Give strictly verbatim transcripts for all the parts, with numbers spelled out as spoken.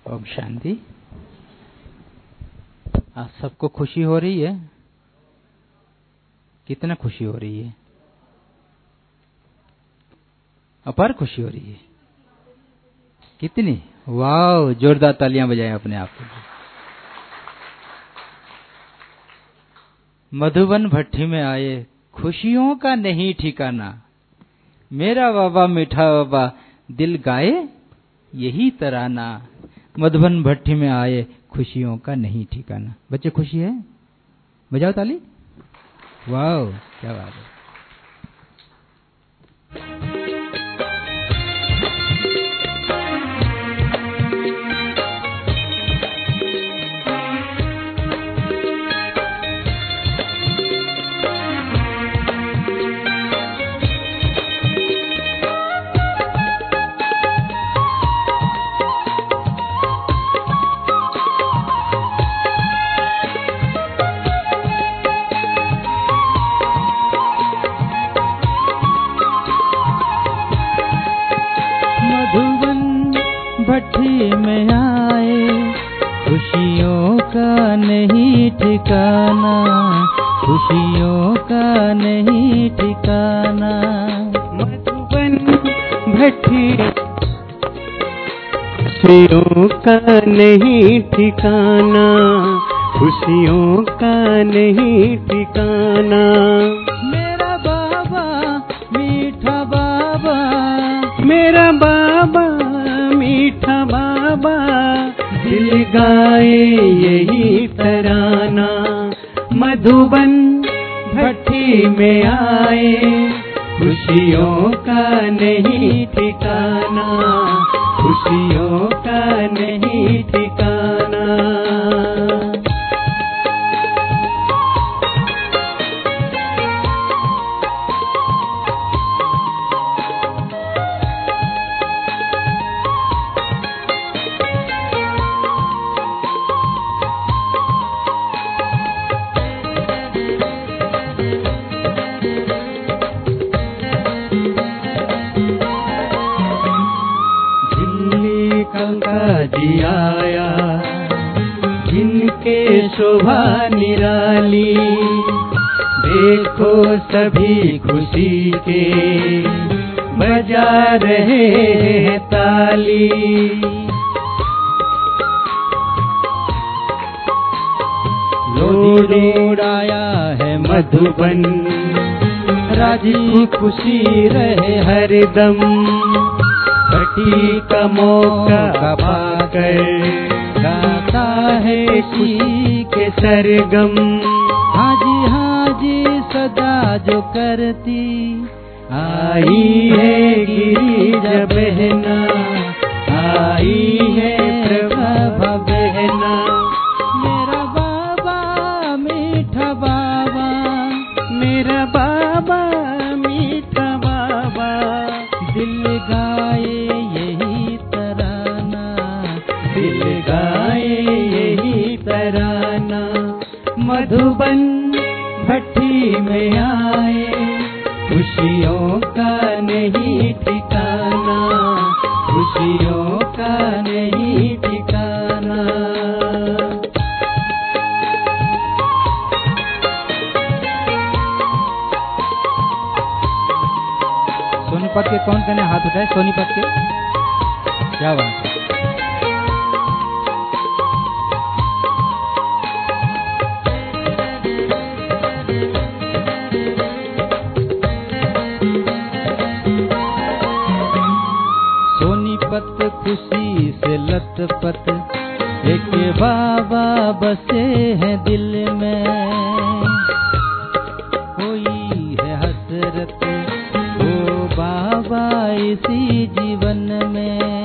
ओम शांति। आज सबको खुशी हो रही है? कितना खुशी हो रही है? अपार खुशी हो रही है। कितनी? वाह, जोरदार तालियां बजाएं अपने आप को। मधुबन भट्टी में आए, खुशियों का नहीं ठिकाना, मेरा बाबा मीठा बाबा दिल गाए यही तराना। मधुबन भट्टी में आए, खुशियों का नहीं ठिकाना। बच्चे खुशी है? बजाओ ताली। वाह, क्या बात है। भट्टी में आए, खुशियों का नहीं ठिकाना, खुशियों का नहीं ठिकाना। मधुबन भट्टी, खुशियों का नहीं ठिकाना, खुशियों का नहीं ठिकाना। मेरा बाबा मीठा बाबा, मेरा बाबा मीठा बाबा दिल गाए यही तराना। मधुबन भट्टी में आए, खुशियों का नहीं ठिकाना, खुशियों का नहीं ठिकाना। जी आया जिनके शोभा निराली, देखो सभी खुशी के बजा रहे हैं ताली। लोड आया है मधुबन, राजी खुशी रहे हरदम। भट्टी का मौका पाकर गाता है खुशी के सरगम। हाजी हाजी सदा जो करती, आई है गिरिजा बहना, आई है प्रभा बहना। मेरा बाबा मीठा बाबा, मेरा बाबा मीठा बाबा दिल गाए यही तराना, दिल गाए यही तराना। मधुबन भट्टी में आए, खुशियों का नहीं ठिकाना, खुशियों का नहीं ठिकाना। सोनीपत के कौन कौन हाथ उठाए? सोनीपत के, क्या बात है। सोनीपत खुशी से लथपथ, एक बाबा बसे हैं दिल में। कोई है हसरत ओ बाबा इसी जीवन में।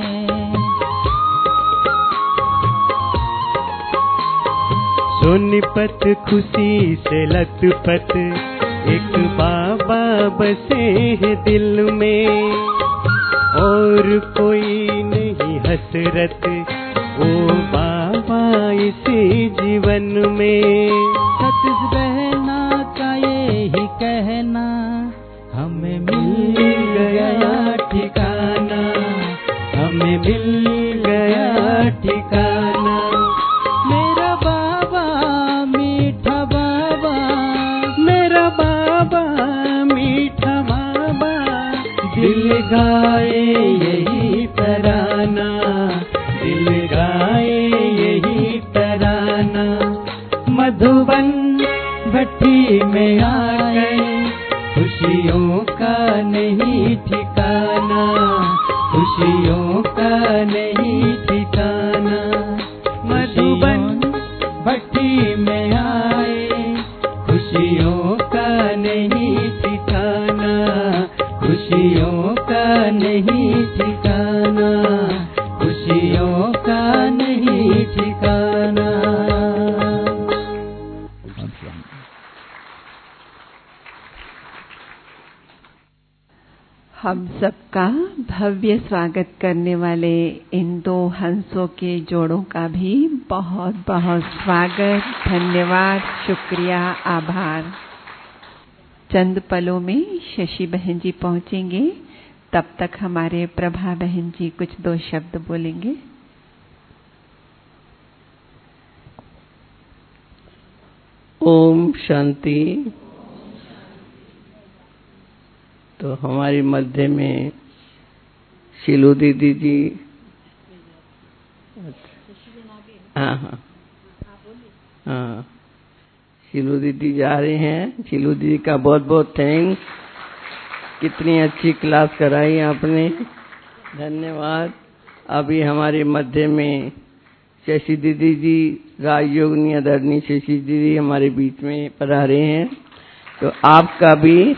सोनीपत खुशी से लथपथ, एक बाबा बसे हैं दिल में। और कोई नहीं हसरत ओ बाबा इसी जीवन में। सतीश बहना का ये ही कहना, हमें मिल गया ठिकाना, हमें मिल गया ठिकाना। मेरा बाबा मीठा बाबा, मेरा बाबा मीठा बाबा, दिल गाए यही तराना, दिल गाए यही तराना। मधुबन भट्टी में आ गए, खुशियों का नहीं ठिकाना, खुशियों का नहीं ठिकाना। मधुबन भट्टी में आए, खुशियों का नहीं ठिकाना, खुशियों का नहीं ठिकाना, खुशियों का नहीं ठिकाना। हम सबका भव्य स्वागत करने वाले इन दो हंसों के जोड़ों का भी बहुत बहुत स्वागत, धन्यवाद, शुक्रिया, आभार। चंद पलों में शशि बहन जी पहुंचेंगे, तब तक हमारे प्रभा बहन जी कुछ दो शब्द बोलेंगे। ओम शांति। तो हमारी मध्य में शीलू दीदी जी, हाँ हाँ हाँ शीलू दीदी जा रहे हैं। शीलू दीदी का बहुत बहुत थैंक्स, कितनी अच्छी क्लास कराई आपने, धन्यवाद। अभी हमारे मध्य में शशि दीदी जी, राजयोगिनी आदरणीय शशि दीदी हमारे बीच में पधारे हैं। तो आपका भी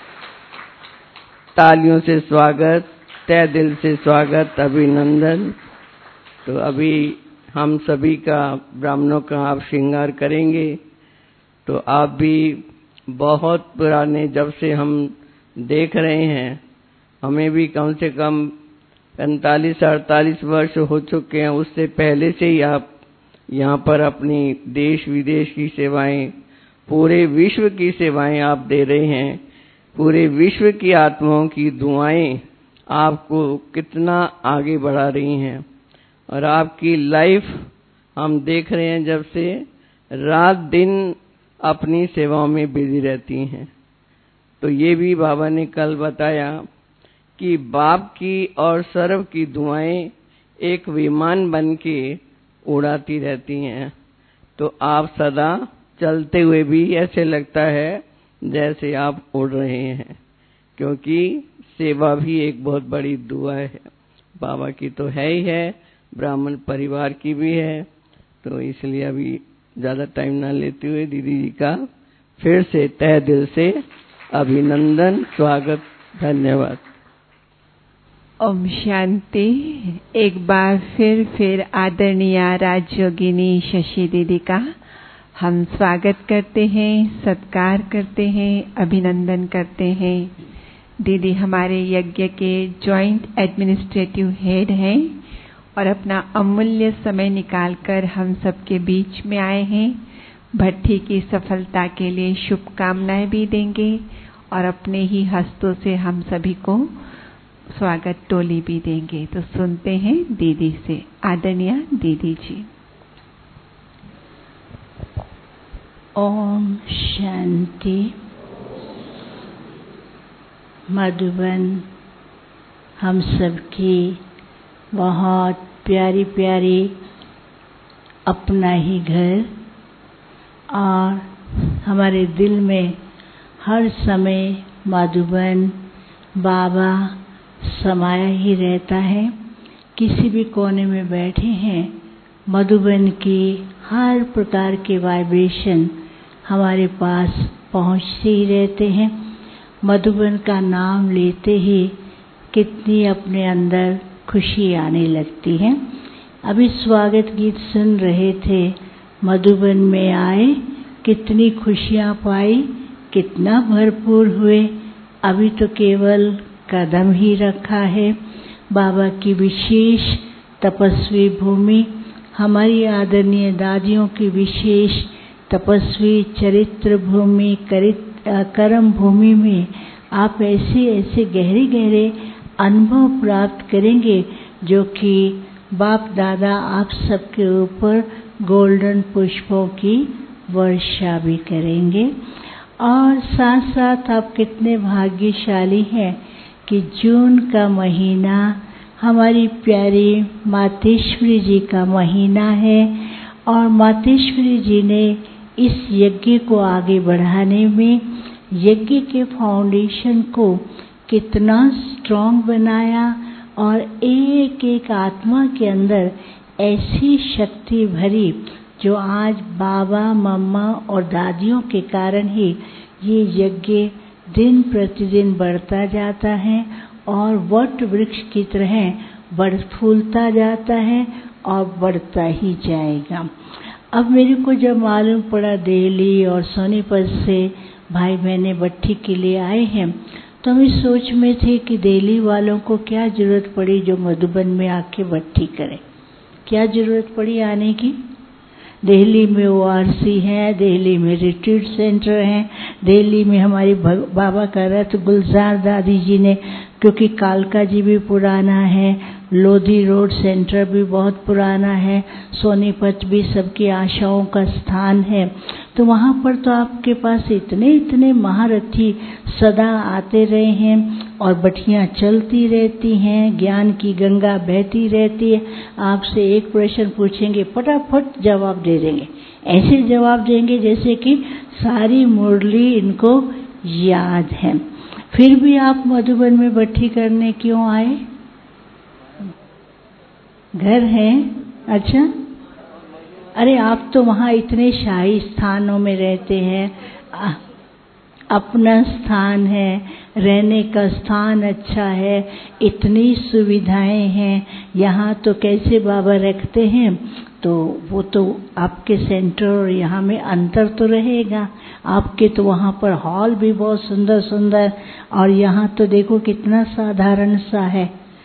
तालियों से स्वागत, तहे दिल से स्वागत, अभिनंदन। तो अभी हम सभी का, ब्राह्मणों का आप श्रृंगार करेंगे। तो आप भी बहुत पुराने, जब से हम देख रहे हैं, हमें भी कम से कम पैंतालीस अड़तालीस वर्ष हो चुके हैं। उससे पहले से ही आप यहाँ पर अपनी देश विदेश की सेवाएं, पूरे विश्व की सेवाएं आप दे रहे हैं। पूरे विश्व की आत्माओं की दुआएं आपको कितना आगे बढ़ा रही हैं। और आपकी लाइफ हम देख रहे हैं, जब से रात दिन अपनी सेवाओं में बिजी रहती हैं। तो ये भी बाबा ने कल बताया कि बाप की और सर्व की दुआएं एक विमान बन के उड़ाती रहती हैं। तो आप सदा चलते हुए भी ऐसे लगता है जैसे आप उड़ रहे हैं, क्योंकि सेवा भी एक बहुत बड़ी दुआ है। बाबा की तो है ही है, ब्राह्मण परिवार की भी है। तो इसलिए अभी ज्यादा टाइम ना लेते हुए दीदी जी का फिर से तहे दिल से अभिनंदन, स्वागत, धन्यवाद। ओम शांति। एक बार फिर फिर आदरणीय राजयोगिनी शशि दीदी का हम स्वागत करते हैं, सत्कार करते हैं, अभिनंदन करते हैं। दीदी हमारे यज्ञ के जॉइंट एडमिनिस्ट्रेटिव हेड हैं और अपना अमूल्य समय निकालकर हम सबके बीच में आए हैं। भट्टी की सफलता के लिए शुभकामनाएं भी देंगे और अपने ही हस्तों से हम सभी को स्वागत टोली भी देंगे। तो सुनते हैं दीदी से। आदरणीय दीदी जी। ओम शांति। मधुबन हम सबकी बहुत प्यारी प्यारी अपना ही घर, और हमारे दिल में हर समय मधुबन बाबा समाया ही रहता है। किसी भी कोने में बैठे हैं, मधुबन की हर प्रकार के वाइब्रेशन हमारे पास पहुंचते ही रहते हैं। मधुबन का नाम लेते ही कितनी अपने अंदर खुशी आने लगती है। अभी स्वागत गीत सुन रहे थे, मधुबन में आए कितनी खुशियां पाई, कितना भरपूर हुए। अभी तो केवल कदम ही रखा है। बाबा की विशेष तपस्वी भूमि, हमारी आदरणीय दादियों की विशेष तपस्वी चरित्र भूमि, कर्म भूमि में आप ऐसे ऐसे गहरे गहरे अनुभव प्राप्त करेंगे जो कि बाप दादा आप सबके ऊपर गोल्डन पुष्पों की वर्षा भी करेंगे। और साथ साथ आप कितने भाग्यशाली हैं कि जून का महीना हमारी प्यारी मातेश्वरी जी का महीना है और मातेश्वरी जी ने इस यज्ञ को आगे बढ़ाने में यज्ञ के फाउंडेशन को कितना स्ट्रॉन्ग बनाया और एक एक आत्मा के अंदर ऐसी शक्ति भरी जो आज बाबा मम्मा और दादियों के कारण ही ये यज्ञ दिन प्रतिदिन बढ़ता जाता है और वट वृक्ष की तरह बढ़ फूलता जाता है और बढ़ता ही जाएगा। अब मेरे को जब मालूम पड़ा दिल्ली और सोनीपत से भाई बहने भट्ठी के लिए आए हैं तो हम इस सोच में थे कि दिल्ली वालों को क्या जरूरत पड़ी जो मधुबन में आके भट्ठी करें। क्या जरूरत पड़ी आने की? दिल्ली में ओ आर सी है, दिल्ली में रिट्रीट सेंटर है, दिल्ली में हमारी बाबा का रथ गुलजार दादी जी ने, क्योंकि कालका जी भी पुराना है, लोधी रोड सेंटर भी बहुत पुराना है, सोनीपत भी सबकी आशाओं का स्थान है। तो वहाँ पर तो आपके पास इतने इतने महारथी सदा आते रहे हैं और भट्टियाँ चलती रहती हैं, ज्ञान की गंगा बहती रहती है। आपसे एक प्रश्न पूछेंगे फटाफट जवाब दे देंगे, ऐसे जवाब देंगे जैसे कि सारी मुरली इनको याद है। फिर भी आप मधुबन में भट्ठी करने क्यों आए? घर है? अच्छा, अरे आप तो वहाँ इतने शाही स्थानों में रहते हैं, आ, अपना स्थान है, रहने का स्थान अच्छा है, इतनी सुविधाएं हैं। यहाँ तो कैसे बाबा रखते हैं, तो वो तो आपके सेंटर और यहाँ में अंतर तो रहेगा। आपके तो वहाँ पर हॉल भी बहुत सुंदर सुंदर और यहाँ तो देखो कितना साधारण सा है।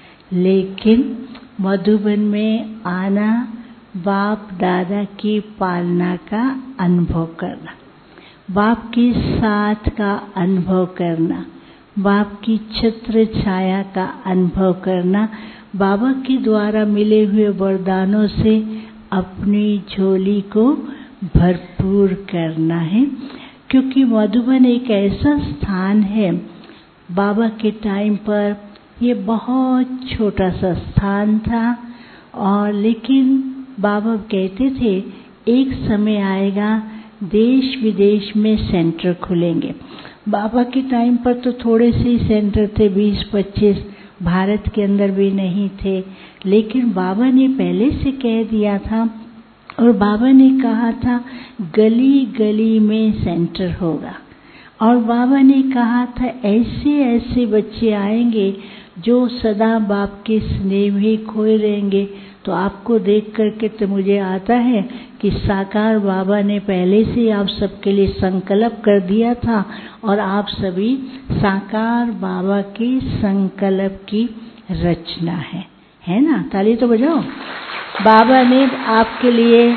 लेकिन मधुबन में आना, बाप दादा की पालना का अनुभव करना, बाप के साथ का अनुभव करना, बाप की छत्र छाया का अनुभव करना, बाबा के द्वारा मिले हुए वरदानों से अपनी झोली को भरपूर करना है। क्योंकि मधुबन एक ऐसा स्थान है, बाबा के टाइम पर ये बहुत छोटा सा स्थान था और लेकिन बाबा कहते थे एक समय आएगा देश विदेश में सेंटर खुलेंगे। बाबा के टाइम पर तो थोड़े से ही सेंटर थे, बीस पच्चीस, भारत के अंदर भी नहीं थे। लेकिन बाबा ने पहले से कह दिया था और बाबा ने कहा था गली गली में सेंटर होगा। और बाबा ने कहा था ऐसे ऐसे बच्चे आएंगे जो सदा बाप के स्नेह में खोए रहेंगे। तो आपको देख करके तो मुझे आता है कि साकार बाबा ने पहले से आप सबके लिए संकल्प कर दिया था और आप सभी साकार बाबा के संकल्प की रचना है, है ना? ताली तो बजाओ। बाबा ने आपके लिए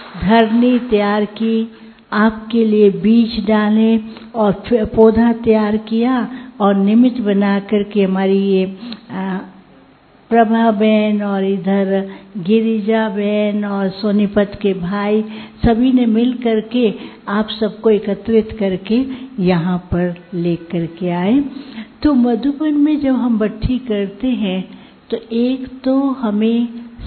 धरनी तैयार की, आपके लिए बीज डाले और पौधा तैयार किया और निमित्त बना करके हमारी ये आ, प्रभा बहन और इधर गिरिजा बहन और सोनीपत के भाई सभी ने मिल करके आप सबको एकत्रित करके यहाँ पर लेकर के आए। तो मधुबन में जब हम भट्ठी करते हैं तो एक तो हमें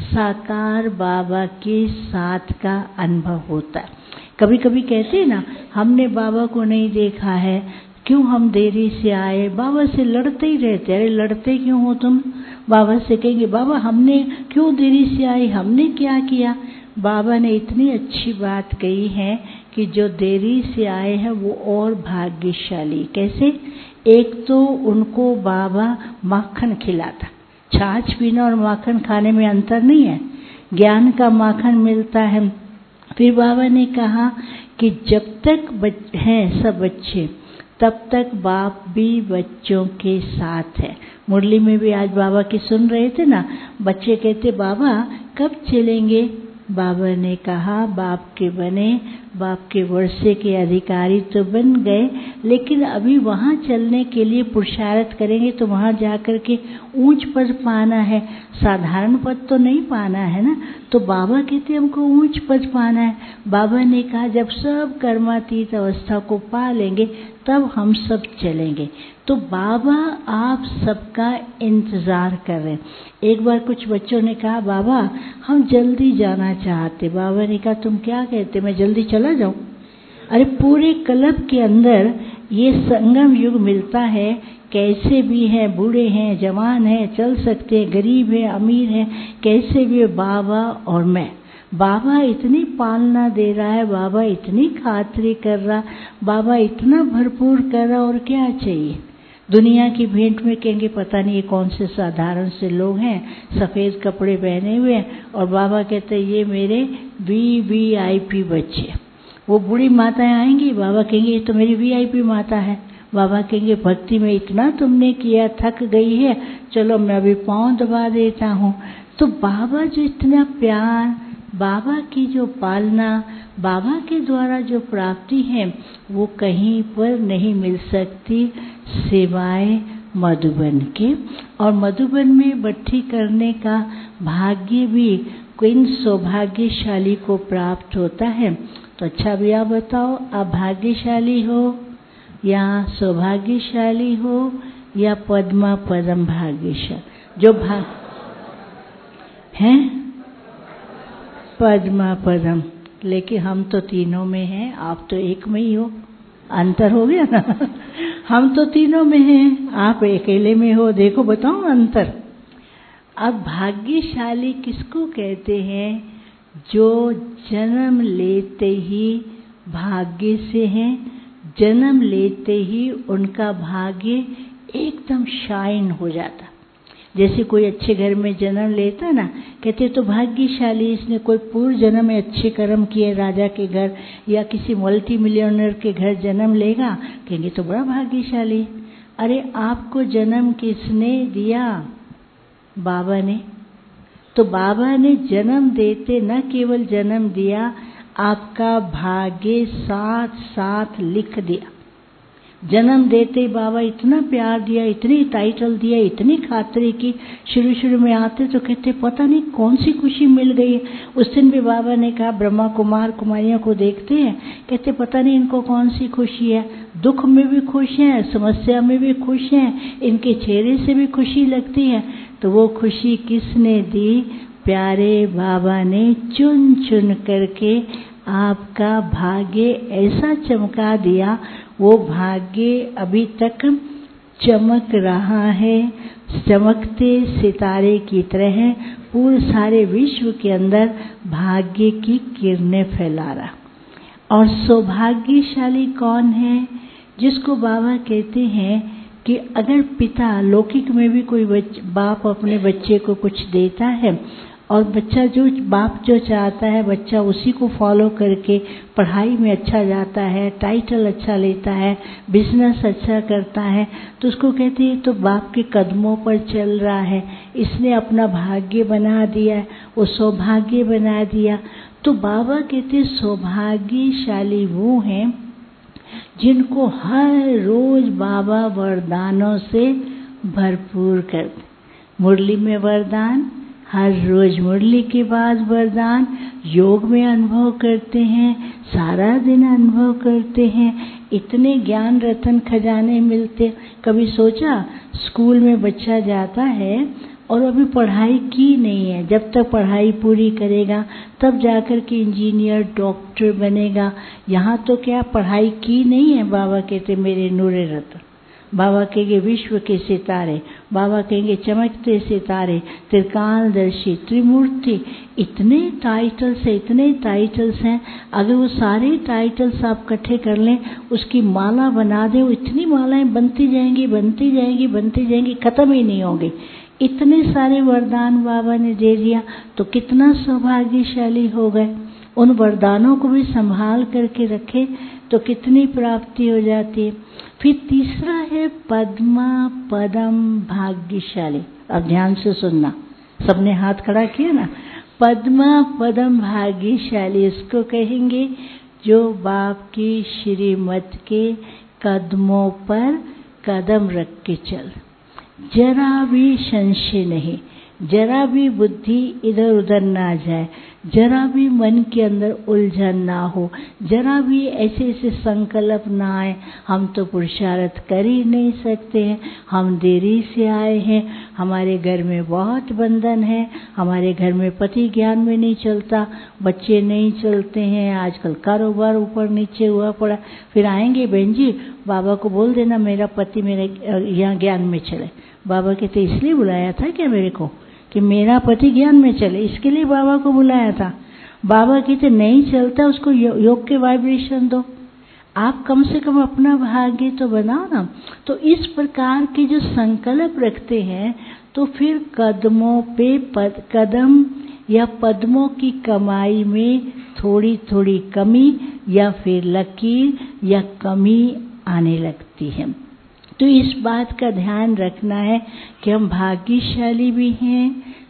साकार बाबा के साथ का अनुभव होता है। कभी कभी कहते हैं ना हमने बाबा को नहीं देखा है, क्यों हम देरी से आए, बाबा से लड़ते ही रहते। अरे लड़ते क्यों हो तुम? बाबा से कहेंगे बाबा हमने क्यों देरी से आए, हमने क्या किया? बाबा ने इतनी अच्छी बात कही है कि जो देरी से आए हैं वो और भाग्यशाली। कैसे? एक तो उनको बाबा माखन खिलाता, छाछ पीना और माखन खाने में अंतर नहीं है, ज्ञान का माखन मिलता है। फिर बाबा ने कहा कि जब तक बच हैं सब बच्चे तब तक बाप भी बच्चों के साथ है। मुरली में भी आज बाबा की सुन रहे थे ना, बच्चे कहते बाबा कब चलेंगे? बाबा ने कहा बाप के बने बाप के वर्षे के अधिकारी तो बन गए, लेकिन अभी वहाँ चलने के लिए पुरुषार्थ करेंगे तो वहाँ जाकर के ऊंच पद पाना है, साधारण पद तो नहीं पाना है ना। तो बाबा कहते हमको ऊंच पद पाना है। बाबा ने कहा जब सब कर्मातीत अवस्था को पा लेंगे तब हम सब चलेंगे। तो बाबा आप सबका इंतज़ार कर रहे हैं। एक बार कुछ बच्चों ने कहा बाबा हम जल्दी जाना चाहते। बाबा ने कहा तुम क्या कहते, मैं जल्दी चला जाऊं? अरे पूरे क्लब के अंदर ये संगम युग मिलता है, कैसे भी हैं, बूढ़े हैं, जवान हैं, चल सकते हैं, गरीब हैं, अमीर हैं, कैसे भी बाबा और मैं। बाबा इतनी पालना दे रहा है, बाबा इतनी खातिरी कर रहा, बाबा इतना भरपूर कर रहा, और क्या चाहिए। दुनिया की भेंट में कहेंगे पता नहीं ये कौन से साधारण से लोग हैं, सफ़ेद कपड़े पहने हुए हैं, और बाबा कहते हैं ये मेरे वी वी आई पी बच्चे। वो बूढ़ी माताएं आएंगी, बाबा कहेंगे ये तो मेरी वी आई पी माता है। बाबा कहेंगे भक्ति में इतना तुमने किया, थक गई है, चलो मैं अभी पाँव दबा देता हूँ। तो बाबा जो इतना प्यार, बाबा की जो पालना, बाबा के द्वारा जो प्राप्ति है वो कहीं पर नहीं मिल सकती सिवाय मधुबन के। और मधुबन में भट्ठी करने का भाग्य भी किन सौभाग्यशाली को प्राप्त होता है। तो अच्छा भी आप बताओ, आप भाग्यशाली हो या सौभाग्यशाली हो या पद्मा पदम भाग्यशाली? जो भाग हैं पद्मा पदम, लेकिन हम तो तीनों में हैं, आप तो एक में ही हो, अंतर हो गया ना। हम तो तीनों में हैं, आप अकेले में हो, देखो बताओ अंतर। अब भाग्यशाली किसको कहते हैं? जो जन्म लेते ही भाग्य से हैं, जन्म लेते ही उनका भाग्य एकदम शाइन हो जाता। जैसे कोई अच्छे घर में जन्म लेता ना, कहते तो भाग्यशाली, इसने कोई पूर्व जन्म में अच्छे कर्म किए, राजा के घर या किसी मल्टी मिलियनर के घर जन्म लेगा, कहेंगे तो बड़ा भाग्यशाली। अरे आपको जन्म किसने दिया? बाबा ने। तो बाबा ने जन्म देते न केवल जन्म दिया, आपका भाग्य साथ साथ लिख दिया। जन्म देते ही बाबा इतना प्यार दिया, इतनी टाइटल दिया, इतनी खातिरी की। शुरू शुरू में आते तो कहते पता नहीं कौन सी खुशी मिल गई है। उस दिन भी बाबा ने कहा ब्रह्मा कुमार कुमारियों को देखते हैं, कहते पता नहीं इनको कौन सी खुशी है, दुख में भी खुश हैं, समस्या में भी खुश हैं, इनके चेहरे से भी खुशी लगती है। तो वो खुशी किसने दी? प्यारे बाबा ने चुन चुन करके आपका भाग्य ऐसा चमका दिया, वो भाग्य अभी तक चमक रहा है, चमकते सितारे की तरह पूरे सारे विश्व के अंदर भाग्य की किरणें फैला रहा। और सौभाग्यशाली कौन है? जिसको बाबा कहते हैं कि अगर पिता लौकिक में भी कोई बच, बाप अपने बच्चे को कुछ देता है और बच्चा जो बाप जो चाहता है बच्चा उसी को फॉलो करके पढ़ाई में अच्छा जाता है, टाइटल अच्छा लेता है, बिजनेस अच्छा करता है, तो उसको कहते हैं तो बाप के कदमों पर चल रहा है, इसने अपना भाग्य बना दिया, वो सौभाग्य बना दिया। तो बाबा कहते सौभाग्यशाली वो हैं जिनको हर रोज बाबा वरदानों से भरपूर करते। मुरली में वरदान, हर रोज मुरली के बाद वरदान, योग में अनुभव करते हैं, सारा दिन अनुभव करते हैं, इतने ज्ञान रतन खजाने मिलते। कभी सोचा स्कूल में बच्चा जाता है और अभी पढ़ाई की नहीं है, जब तक पढ़ाई पूरी करेगा तब जाकर के इंजीनियर डॉक्टर बनेगा। यहाँ तो क्या पढ़ाई की नहीं है, बाबा कहते मेरे नूरे रतन, बाबा कहेंगे विश्व के सितारे, बाबा कहेंगे चमकते सितारे, त्रिकालदर्शी, त्रिमूर्ति, इतने टाइटल्स हैं, इतने टाइटल्स हैं। अगर वो सारे टाइटल्स आप इकट्ठे कर लें, उसकी माला बना दें, वो इतनी मालाएं बनती जाएंगी बनती जाएंगी बनती जाएंगी, खत्म ही नहीं होंगी। इतने सारे वरदान बाबा ने दे दिया, तो कितना सौभाग्यशाली हो गए। उन वरदानों को भी संभाल करके रखे तो कितनी प्राप्ति हो जाती है। फिर तीसरा है पद्मा पदम भाग्यशाली। अब ध्यान से सुनना, सबने हाथ खड़ा किया ना। पद्मा पदम भाग्यशाली इसको कहेंगे जो बाप की श्रीमत के कदमों पर कदम रख के चल, जरा भी संशय नहीं, जरा भी बुद्धि इधर उधर ना जाए, जरा भी मन के अंदर उलझन ना हो, जरा भी ऐसे ऐसे संकल्प ना आए हम तो पुरुषार्थ कर ही नहीं सकते हैं, हम देरी से आए हैं, हमारे घर में बहुत बंधन है, हमारे घर में पति ज्ञान में नहीं चलता, बच्चे नहीं चलते हैं, आजकल कारोबार ऊपर नीचे हुआ पड़ा, फिर आएंगे बहन जी बाबा को बोल देना मेरा पति मेरे यहाँ ज्ञान में चले। बाबा कहते इसलिए बुलाया था क्या मेरे को कि मेरा पति ज्ञान में चले, इसके लिए बाबा को बुलाया था। बाबा कहते नहीं चलता उसको योग के वाइब्रेशन दो, आप कम से कम अपना भाग्य तो बनाओ ना। तो इस प्रकार के जो संकल्प रखते हैं तो फिर कदमों पे पद, कदम या पद्मों की कमाई में थोड़ी थोड़ी कमी या फिर लकीर या कमी आने लगती है। तो इस बात का ध्यान रखना है कि हम भाग्यशाली भी हैं,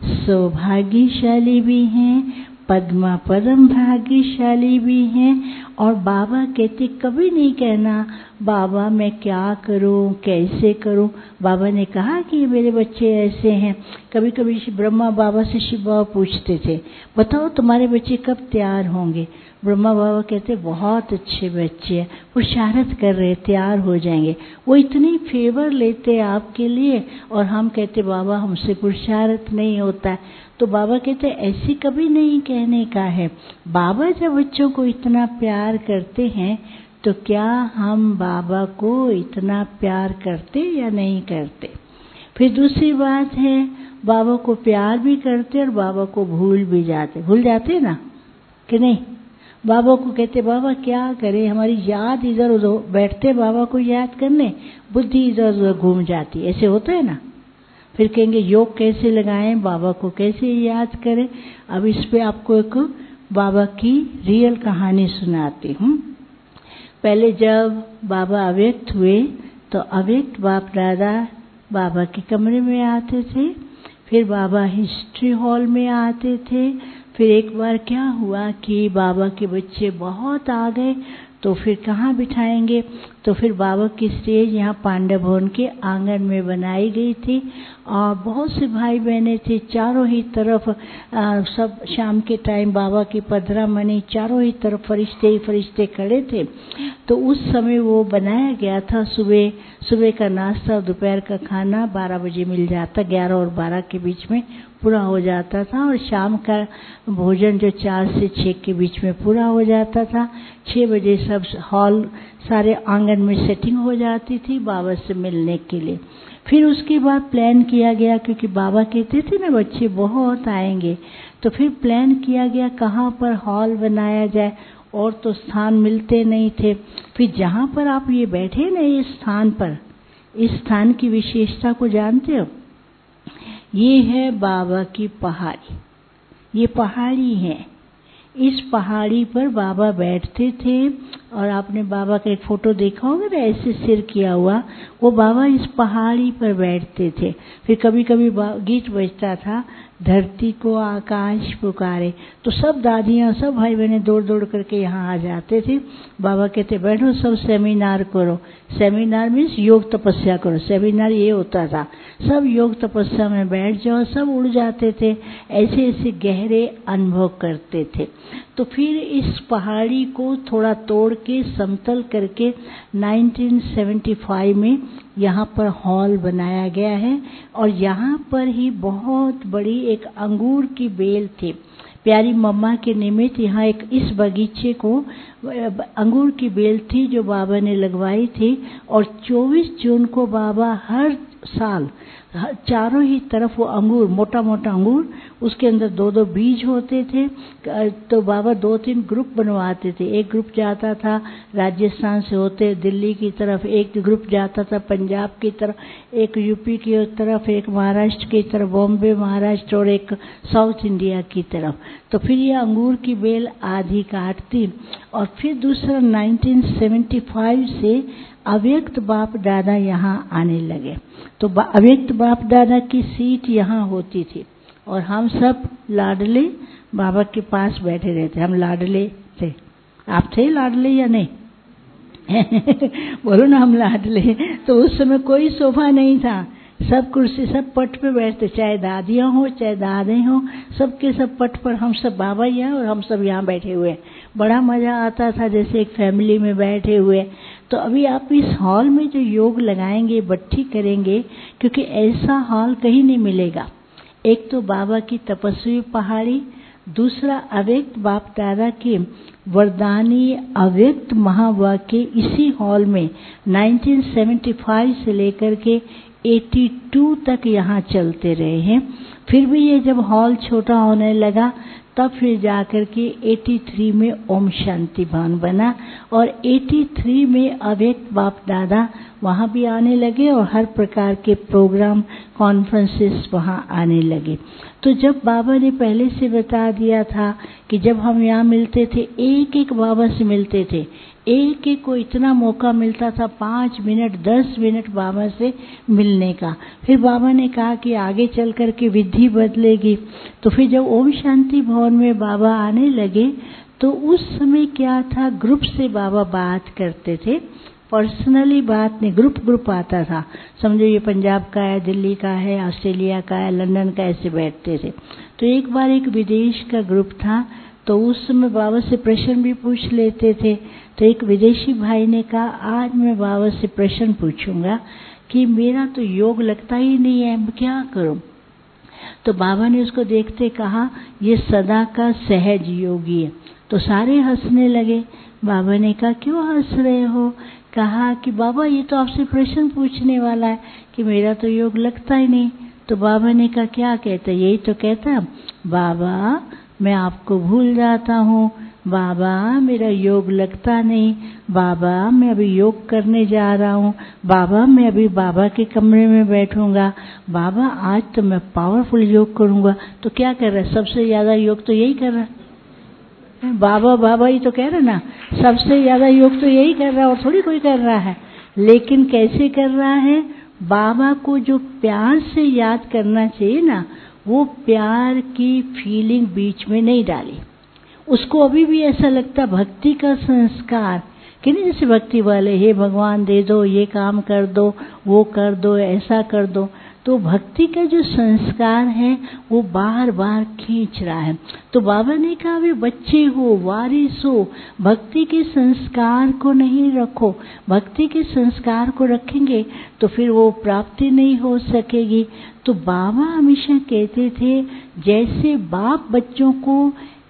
सौभाग्यशाली भी हैं, पद्मा पदम भाग्यशाली भी हैं। और बाबा कहते कभी नहीं कहना बाबा मैं क्या करूं कैसे करूं। बाबा ने कहा कि मेरे बच्चे ऐसे हैं। कभी कभी ब्रह्मा बाबा से शिव बाबा पूछते थे बताओ तुम्हारे बच्चे कब तैयार होंगे। ब्रह्मा बाबा कहते बहुत अच्छे बच्चे हैं, पुरुषार्थ कर रहे तैयार हो जाएंगे। वो इतनी फेवर लेते आपके लिए और हम कहते बाबा हमसे पुरुषार्थ नहीं होता है। तो बाबा कहते ऐसे कभी नहीं कहने का है। बाबा जब बच्चों को इतना प्यार करते हैं तो क्या हम बाबा को इतना प्यार करते या नहीं करते। फिर दूसरी बात है बाबा को प्यार भी करते और बाबा को भूल भी जाते, भूल जाते ना कि नहीं। बाबा को कहते बाबा क्या करें, हमारी याद इधर उधर बैठते बाबा को याद करने, बुद्धि इधर उधर घूम जाती, ऐसे होता है ना। फिर कहेंगे योग कैसे लगाएं, बाबा को कैसे याद करें। अब इस पे आपको एक बाबा की रियल कहानी सुनाती हूँ। पहले जब बाबा अव्यक्त हुए तो अव्यक्त बाप दादा बाबा के कमरे में आते थे, फिर बाबा हिस्ट्री हॉल में आते थे। फिर एक बार क्या हुआ कि बाबा के बच्चे बहुत आ गए तो फिर कहाँ बिठाएंगे, तो फिर बाबा की स्टेज यहाँ पांडव भवन के आंगन में बनाई गई थी और बहुत से भाई बहनें थे चारों ही तरफ। आ, सब शाम के टाइम बाबा की पधरा मनी चारों ही तरफ फरिश्ते ही फरिश्ते खड़े थे। तो उस समय वो बनाया गया था, सुबह सुबह का नाश्ता दोपहर का खाना बारह बजे मिल जाता, ग्यारह और बारह के बीच में पूरा हो जाता था और शाम का भोजन जो चार से छः के बीच में पूरा हो जाता था। छः बजे सब हॉल सारे आंगन में सेटिंग हो जाती थी बाबा से मिलने के लिए। फिर उसके बाद प्लान किया गया, क्योंकि बाबा कहते थे ना बच्चे बहुत आएंगे, तो फिर प्लान किया गया कहाँ पर हॉल बनाया जाए और तो स्थान मिलते नहीं थे। फिर जहाँ पर आप ये बैठे ना इस स्थान पर, इस स्थान की विशेषता को जानते हो, ये है बाबा की पहाड़ी, ये पहाड़ी है। इस पहाड़ी पर बाबा बैठते थे और आपने बाबा का एक फोटो देखा होगा ना ऐसे सिर किया हुआ, वो बाबा इस पहाड़ी पर बैठते थे। फिर कभी कभी गीत बजता था धरती को आकाश पुकारे, तो सब दादियाँ सब भाई बहनें दौड़ दौड़ करके यहाँ आ जाते थे। बाबा कहते बैठो सब सेमिनार करो, सेमिनार मीन्स योग तपस्या करो, सेमिनार ये होता था। सब योग तपस्या में बैठ जाओ, सब उड़ जाते थे, ऐसे ऐसे गहरे अनुभव करते थे। तो फिर इस पहाड़ी को थोड़ा तोड़ के समतल करके नाइनटीन सेवेंटी फाइव में यहाँ पर हॉल बनाया गया है और यहाँ पर ही बहुत बड़ी एक अंगूर की बेल थी। प्यारी मम्मा के निमित्त यहाँ एक इस बगीचे को अंगूर की बेल थी जो बाबा ने लगवाई थी और चौबीस जून को बाबा हर साल चारों ही तरफ वो अंगूर, मोटा मोटा अंगूर, उसके अंदर दो दो बीज होते थे। तो बाबा दो तीन ग्रुप बनवाते थे, एक ग्रुप जाता था राजस्थान से होते दिल्ली की तरफ, एक ग्रुप जाता था पंजाब की तरफ, एक यूपी की तरफ, एक महाराष्ट्र की तरफ, बॉम्बे महाराष्ट्र और एक साउथ इंडिया की तरफ। तो फिर ये अंगूर की बेल आधी काटती और फिर दूसरा नाइनटीन सेवेंटी फाइव से अव्यक्त बाप दादा यहाँ आने लगे। तो अव्यक्त बाप दादा की सीट यहाँ होती थी और हम सब लाडले बाबा के पास बैठे रहते, हम लाडले थे, आप थे लाडले या नहीं? बोलो ना, हम लाडले। तो उस समय कोई सोफा नहीं था, सब कुर्सी, सब पट पे बैठते, चाहे दादियाँ हो चाहे दादे हो, सबके सब पट पर। हम सब बाबा ही हैं और हम सब यहाँ बैठे हुए हैं। बड़ा मजा आता था, जैसे एक फैमिली में बैठे हुए। तो अभी आप इस हॉल में जो योग लगाएंगे, बट्ठी करेंगे, क्योंकि ऐसा हॉल कहीं नहीं मिलेगा। एक तो बाबा की तपस्वी पहाड़ी, दूसरा अव्यक्त बाप दादा के वरदानी अव्यक्त महावाक्य इसी हॉल में उन्नीस सौ पचहत्तर से लेकर के बयासी तक यहाँ चलते रहे हैं। फिर भी ये जब हॉल छोटा होने लगा, तब फिर जाकर के तिरासी में ओम शांति भवन बना और तिरासी में अव्यक्त बाप दादा वहाँ भी आने लगे और हर प्रकार के प्रोग्राम, कॉन्फ्रेंसेस वहाँ आने लगे। तो जब बाबा ने पहले से बता दिया था कि जब हम यहाँ मिलते थे, एक एक बाबा से मिलते थे, एक एक को इतना मौका मिलता था, पाँच मिनट दस मिनट बाबा से मिलने का। फिर बाबा ने कहा कि आगे चल कर के विधि बदलेगी। तो फिर जब ओम शांति भवन में बाबा आने लगे, तो उस समय क्या था, ग्रुप से बाबा बात करते थे, पर्सनली बात नहीं, ग्रुप ग्रुप आता था। समझो ये पंजाब का है, दिल्ली का है, ऑस्ट्रेलिया का है, लंदन का, ऐसे बैठते थे। तो एक बार एक विदेश का ग्रुप था, तो उस समय बाबा से प्रश्न भी पूछ लेते थे। तो एक विदेशी भाई ने कहा, आज मैं बाबा से प्रश्न पूछूंगा कि मेरा तो योग लगता ही नहीं है, मैं क्या करूं? तो बाबा ने उसको देखते कहा, ये सदा का सहज योगी है। तो सारे हंसने लगे। बाबा ने कहा, क्यों हंस रहे हो? कहा कि बाबा ये तो आपसे प्रश्न पूछने वाला है कि मेरा तो योग लगता ही नहीं। तो बाबा ने कहा, क्या कहता? यही तो कहता, बाबा मैं आपको भूल जाता हूँ, बाबा मेरा योग लगता नहीं, बाबा मैं अभी योग करने जा रहा हूँ, बाबा मैं अभी बाबा के कमरे में बैठूंगा, बाबा आज तो मैं पावरफुल योग करूंगा। तो क्या कर रहा है? सबसे ज्यादा योग तो यही कर रहा है। बाबा बाबा ही तो कह रहे ना, सबसे ज्यादा योग तो यही कर रहा है, और थोड़ी कोई कर रहा है। लेकिन कैसे कर रहा है? बाबा को जो प्यार से याद करना चाहिए ना, वो प्यार की फीलिंग बीच में नहीं डाली। उसको अभी भी ऐसा लगता भक्ति का संस्कार कि नहीं, जैसे भक्ति वाले, हे भगवान दे दो, ये काम कर दो, वो कर दो, ऐसा कर दो। तो भक्ति का जो संस्कार है वो बार बार खींच रहा है। तो बाबा ने कहा, वे बच्चे हो, वारिस हो, भक्ति के संस्कार को नहीं रखो। भक्ति के संस्कार को रखेंगे तो फिर वो प्राप्ति नहीं हो सकेगी। तो बाबा हमेशा कहते थे, जैसे बाप बच्चों को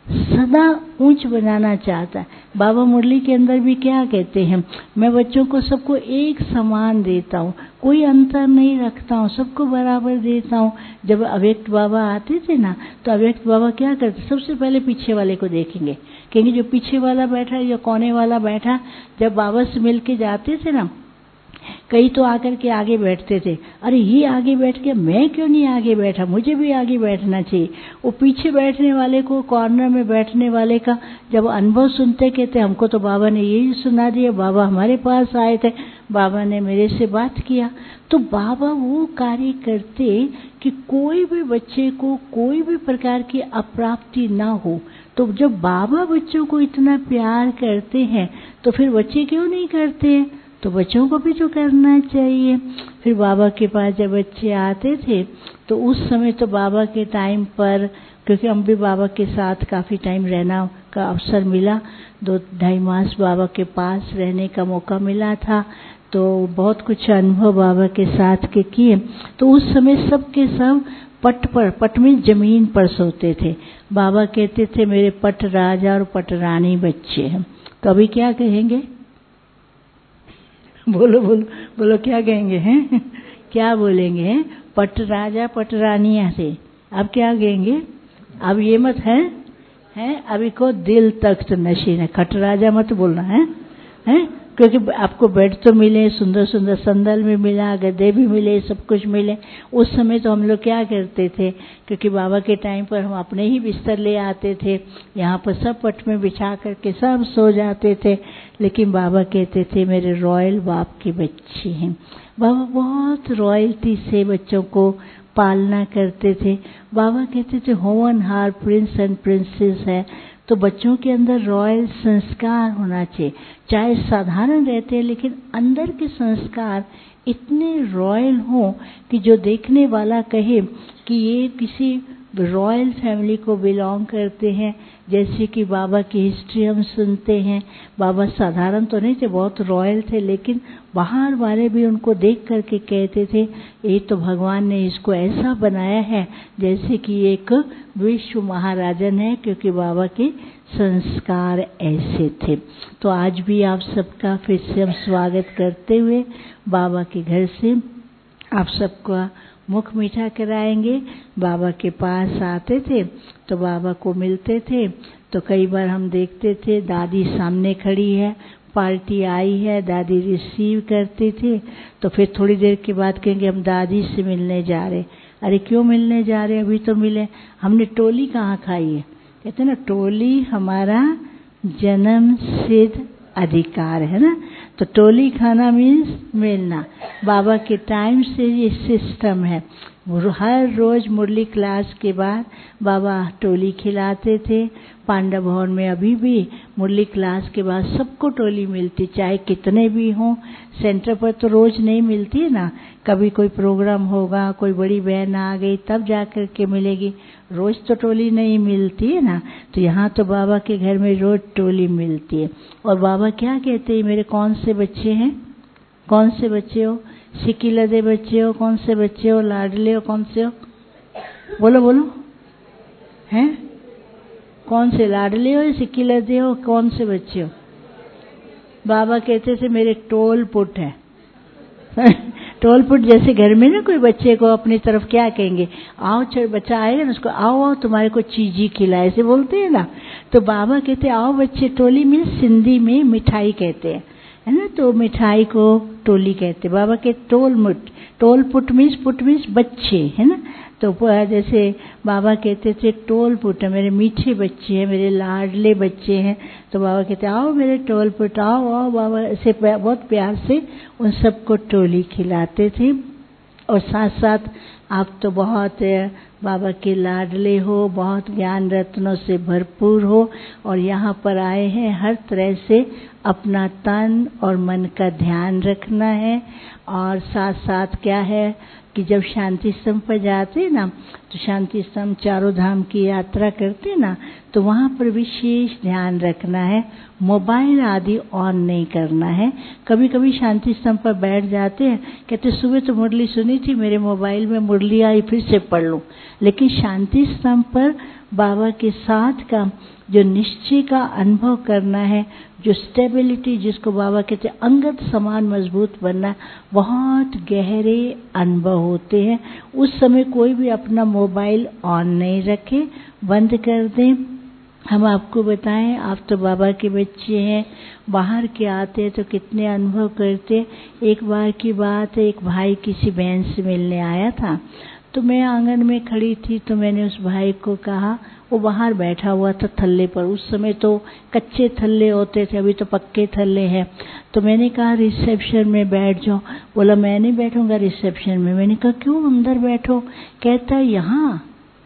सदा ऊंच बनाना चाहता है, बाबा मुरली के अंदर भी क्या कहते हैं, मैं बच्चों को सबको एक समान देता हूँ, कोई अंतर नहीं रखता हूँ, सबको बराबर देता हूँ। जब अव्यक्त बाबा आते थे ना, तो अव्यक्त बाबा क्या करते, सबसे पहले पीछे वाले को देखेंगे, कहेंगे जो पीछे वाला बैठा या कोने वाला बैठा। जब बाबा से मिल के जाते थे ना, कई तो आकर के आगे बैठते थे, अरे ये आगे बैठ गया, मैं क्यों नहीं आगे बैठा, मुझे भी आगे बैठना चाहिए। वो पीछे बैठने वाले को, कॉर्नर में बैठने वाले का जब अनुभव सुनते, कहते हमको तो बाबा ने यही सुना दिया, बाबा हमारे पास आए थे, बाबा ने मेरे से बात किया। तो बाबा वो कार्य करते कि कोई भी बच्चे को कोई भी प्रकार की अप्राप्ति ना हो। तो जब बाबा बच्चों को इतना प्यार करते हैं, तो फिर बच्चे क्यों नहीं करते हैं? तो बच्चों को भी तो करना चाहिए। फिर बाबा के पास जब बच्चे आते थे, तो उस समय तो बाबा के टाइम पर, क्योंकि हम भी बाबा के साथ काफ़ी टाइम रहना का अवसर मिला, दो ढाई मास बाबा के पास रहने का मौका मिला था, तो बहुत कुछ अनुभव बाबा के साथ के किए। तो उस समय सब के सब पट पर, पट में जमीन पर सोते थे। बाबा कहते थे, मेरे पट राजा और पट रानी बच्चे हैं। तो अभी क्या कहेंगे? बोलो बोलो बोलो, क्या कहेंगे हैं? क्या बोलेंगे हैं? पट राजा पट रानिया से अब क्या कहेंगे? अब ये मत है हैं, अभी को दिल तख्त नशीन है, खट राजा मत बोलना है, हैं? क्योंकि आपको बेड तो मिले, सुंदर सुंदर संदल भी मिला, गद्दे भी मिले, सब कुछ मिले। उस समय तो हम लोग क्या करते थे, क्योंकि बाबा के टाइम पर हम अपने ही बिस्तर ले आते थे, यहाँ पर सब पट में बिछा करके सब सो जाते थे। लेकिन बाबा कहते थे, मेरे रॉयल बाप के बच्चे हैं। बाबा बहुत रॉयल्टी से बच्चों को पालना करते थे। बाबा कहते थे, होवन हार प्रिंस एंड प्रिंसेस है। तो तो बच्चों के अंदर रॉयल संस्कार होना चाहिए। चाहे साधारण रहते हैं लेकिन अंदर के संस्कार इतने रॉयल हों कि जो देखने वाला कहे कि ये किसी रॉयल फैमिली को बिलोंग करते हैं। जैसे कि बाबा की हिस्ट्री हम सुनते हैं, बाबा साधारण तो नहीं थे, बहुत रॉयल थे, लेकिन बाहर वाले भी उनको देख करके कहते थे ये तो भगवान ने इसको ऐसा बनाया है जैसे कि एक विश्व महाराजन है, क्योंकि बाबा के संस्कार ऐसे थे। तो आज भी आप सबका फिर से हम स्वागत करते हुए बाबा के घर से आप सबका मुख मीठा कराएंगे। बाबा के पास आते थे तो बाबा को मिलते थे, तो कई बार हम देखते थे दादी सामने खड़ी है, पार्टी आई है, दादी रिसीव करती थी, तो फिर थोड़ी देर के बाद कहेंगे हम दादी से मिलने जा रहे। अरे क्यों मिलने जा रहे, अभी तो मिले, हमने टोली कहाँ खाई है। कहते ना टोली हमारा जन्म सिद्ध अधिकार है ना, तो टोली खाना मीन्स मिलना। बाबा के टाइम से ये सिस्टम है, हर रोज मुरली क्लास के बाद बाबा टोली खिलाते थे। पांडव भवन में अभी भी मुरली क्लास के बाद सबको टोली मिलती, चाहे कितने भी हों। सेंटर पर तो रोज नहीं मिलती है ना, कभी कोई प्रोग्राम होगा, कोई बड़ी बहन आ गई तब जा कर के मिलेगी, रोज तो टोली नहीं मिलती है ना। तो यहाँ तो बाबा के घर में रोज टोली मिलती है। और बाबा क्या कहते हैं, मेरे कौन से बच्चे हैं, कौन से बच्चे हो, सिकिलदे बच्चे हो, कौन से बच्चे हो, लाडले हो, कौन से हो, बोलो बोलो, हैं कौन से, लाडले हो, सिकिलदे हो, कौन से बच्चे हो। बाबा कहते थे मेरे टोल पुट है टोल पुट, जैसे घर में ना कोई बच्चे को अपनी तरफ क्या कहेंगे, आओ चल बच्चा आएगा ना उसको आओ आओ तुम्हारे को चीजी खिलाए, ऐसे बोलते हैं ना। तो बाबा कहते आओ बच्चे, टोली में सिंधी में मिठाई कहते हैं है ना, तो मिठाई को टोली कहते। बाबा के टोल मुट, टोल पुट मीन्स, पुट मीन्स बच्चे है ना। तो जैसे बाबा कहते थे टोल पुट, मेरे मीठे बच्चे हैं, मेरे लाडले बच्चे हैं। तो बाबा कहते आओ मेरे टोल पुट, आओ आओ। बाबा ऐसे बहुत प्यार से उन सबको टोली खिलाते थे। और साथ साथ आप तो बहुत बाबा के लाडले हो, बहुत ज्ञान रत्नों से भरपूर हो, और यहाँ पर आए हैं हर तरह से अपना तन और मन का ध्यान रखना है। और साथ साथ क्या है कि जब शांति स्तंभ पर जाते हैं ना, तो शांति स्तंभ चारों धाम की यात्रा करते हैं ना, तो वहाँ पर विशेष ध्यान रखना है, मोबाइल आदि ऑन नहीं करना है। कभी कभी शांति स्तंभ पर बैठ जाते हैं, कहते सुबह तो मुरली सुनी थी, मेरे मोबाइल में मुरली आई फिर से पढ़ लूँ। लेकिन शांति स्तंभ पर बाबा के साथ का जो निश्चय का अनुभव करना है, जो स्टेबिलिटी जिसको बाबा कहते हैं अंगत समान मजबूत बनना, बहुत गहरे अनुभव होते हैं। उस समय कोई भी अपना मोबाइल ऑन नहीं रखे, बंद कर दें। हम आपको बताएं, आप तो बाबा के बच्चे हैं, बाहर के आते हैं तो कितने अनुभव करते। एक बार की बात है, एक भाई किसी बहन से मिलने आया था, तो मैं आंगन में खड़ी थी, तो मैंने उस भाई को कहा, वो बाहर बैठा हुआ था थल्ले पर, उस समय तो कच्चे थल्ले होते थे, अभी तो पक्के थल्ले हैं। तो मैंने कहा रिसेप्शन में बैठ जाओ। बोला मैं नहीं बैठूंगा रिसेप्शन में। मैंने कहा क्यों, अंदर बैठो। कहता है यहाँ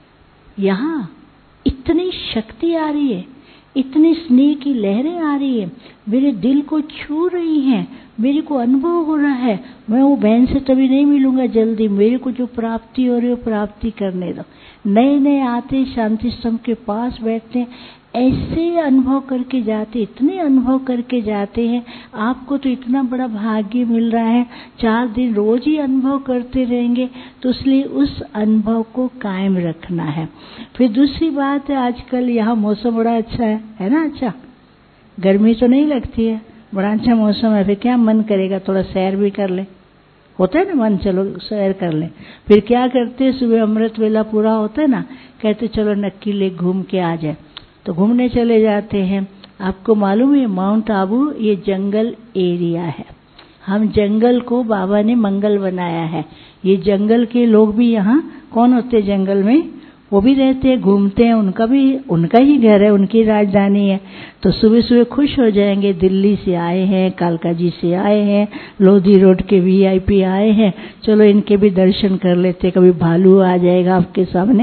यहाँ इतनी शक्ति आ रही है, इतनी स्नेह की लहरें आ रही है, मेरे दिल को छू रही हैं, मेरे को अनुभव हो रहा है, मैं वो बहन से तभी नहीं मिलूंगा जल्दी, मेरे को जो प्राप्ति हो रही है प्राप्ति करने दो। नए नए आते शांति स्तंभ के पास बैठते हैं, ऐसे अनुभव करके जाते, इतने अनुभव करके जाते हैं। आपको तो इतना बड़ा भाग्य मिल रहा है, चार दिन रोज ही अनुभव करते रहेंगे, तो इसलिए उस अनुभव को कायम रखना है। फिर दूसरी बात है, आजकल यहाँ मौसम बड़ा अच्छा है है ना, अच्छा गर्मी तो नहीं लगती है, बड़ा अच्छा मौसम है। फिर क्या मन करेगा थोड़ा सैर भी कर ले, होता है ना मन, चलो सैर कर ले। फिर क्या करते, सुबह अमृत वेला पूरा होता है ना, कहते चलो नक्की ले घूम के आ जाए, तो घूमने चले जाते हैं। आपको मालूम है माउंट आबू ये जंगल एरिया है, हम जंगल को बाबा ने मंगल बनाया है। ये जंगल के लोग भी यहाँ कौन होते जंगल में, वो भी रहते हैं, घूमते हैं, उनका भी उनका ही घर है, उनकी राजधानी है। तो सुबह सुबह खुश हो जाएंगे, दिल्ली से आए हैं, कालका जी से आए हैं, लोधी रोड के वीआईपी आए हैं, चलो इनके भी दर्शन कर लेते। कभी भालू आ जाएगा आपके सामने,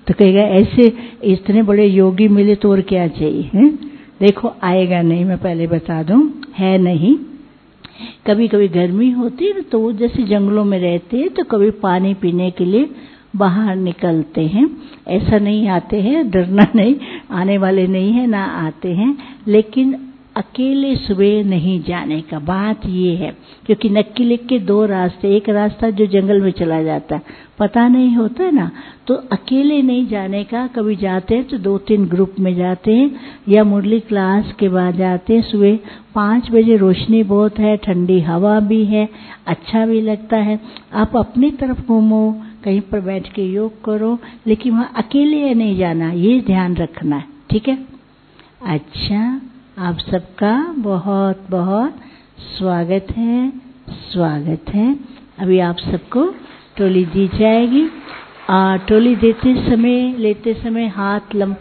तो कहेगा ऐसे इतने बड़े योगी मिले तो और क्या चाहिए है? देखो आएगा नहीं, मैं पहले बता दूं, है नहीं। कभी कभी गर्मी होती है तो वो जैसे जंगलों में रहते हैं तो कभी पानी पीने के लिए बाहर निकलते हैं, ऐसा नहीं आते हैं, डरना नहीं, आने वाले नहीं है ना आते हैं, लेकिन अकेले सुबह नहीं जाने का बात ये है, क्योंकि नक्की लिख के दो रास्ते, एक रास्ता जो जंगल में चला जाता है पता नहीं होता है ना, तो अकेले नहीं जाने का। कभी जाते हैं तो दो तीन ग्रुप में जाते हैं या मुरली क्लास के बाद जाते हैं। सुबह पाँच बजे रोशनी बहुत है, ठंडी हवा भी है, अच्छा भी लगता है। आप अपनी तरफ घूमो, कहीं पर बैठ के योग करो, लेकिन वहाँ अकेले नहीं जाना, ये ध्यान रखना है, ठीक है। अच्छा, आप सबका बहुत बहुत स्वागत है, स्वागत है। अभी आप सबको टोली दी जाएगी। आ, टोली देते समय लेते समय हाथ लम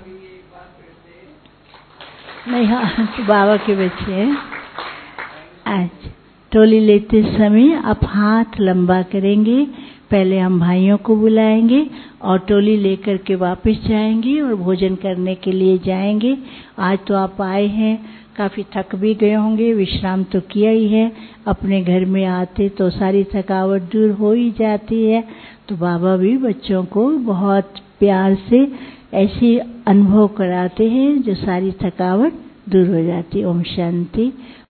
नहीं, हाँ तो बाबा के बच्चे हैं। अच्छा, टोली लेते समय आप हाथ लंबा करेंगे, पहले हम भाइयों को बुलाएंगे और टोली लेकर के वापस जाएंगे और भोजन करने के लिए जाएंगे। आज तो आप आए हैं, काफ़ी थक भी गए होंगे, विश्राम तो किया ही है, अपने घर में आते तो सारी थकावट दूर हो ही जाती है। तो बाबा भी बच्चों को बहुत प्यार से ऐसे अनुभव कराते हैं जो सारी थकावट दूर हो जाती। ओम शांति।